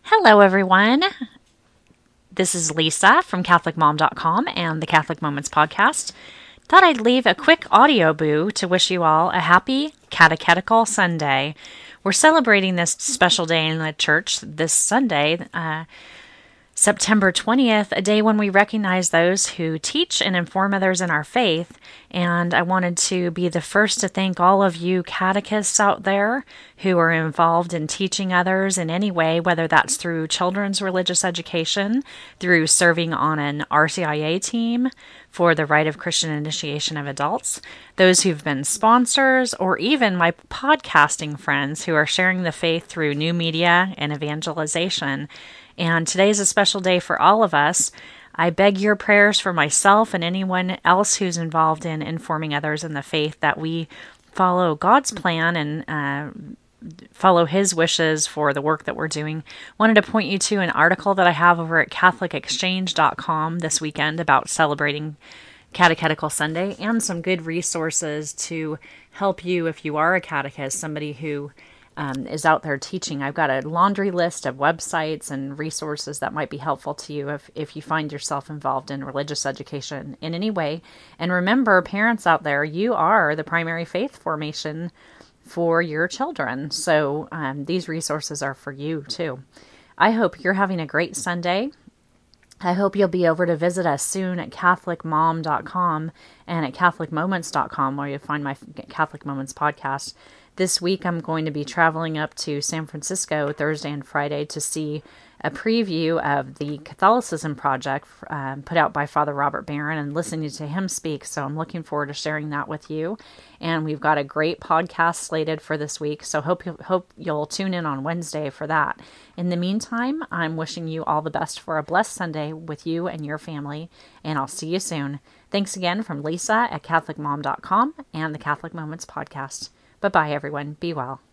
Hello, everyone. This is Lisa from CatholicMom.com and the Catholic Moments podcast. Thought I'd leave a quick audio boo to wish you all a happy Catechetical Sunday. We're celebrating this special day in the church this Sunday, September 20th, a day when we recognize those who teach and inform others in our faith. And I wanted to be the first to thank all of you catechists out there who are involved in teaching others in any way, whether that's through children's religious education, through serving on an RCIA team for the Rite of Christian Initiation of Adults, those who've been sponsors, or even my podcasting friends who are sharing the faith through new media and evangelization. And today is a special day for all of us. I beg your prayers for myself and anyone else who's involved in informing others in the faith that we follow God's plan and follow His wishes for the work that we're doing. Wanted to point you to an article that I have over at CatholicExchange.com this weekend about celebrating Catechetical Sunday and some good resources to help you if you are a catechist, somebody who is out there teaching. I've got a laundry list of websites and resources that might be helpful to you if you find yourself involved in religious education in any way. And remember, parents out there, you are the primary faith formation for your children. So these resources are for you too. I hope you're having a great Sunday. I hope you'll be over to visit us soon at CatholicMom.com and at CatholicMoments.com, where you'll find my Catholic Moments podcast. This week, I'm going to be traveling up to San Francisco Thursday and Friday to see a preview of the Catholicism Project put out by Father Robert Barron and listening to him speak. So I'm looking forward to sharing that with you. And we've got a great podcast slated for this week. So hope you'll tune in on Wednesday for that. In the meantime, I'm wishing you all the best for a blessed Sunday with you and your family. And I'll see you soon. Thanks again from Lisa at CatholicMom.com and the Catholic Moments podcast. Bye-bye, everyone. Be well.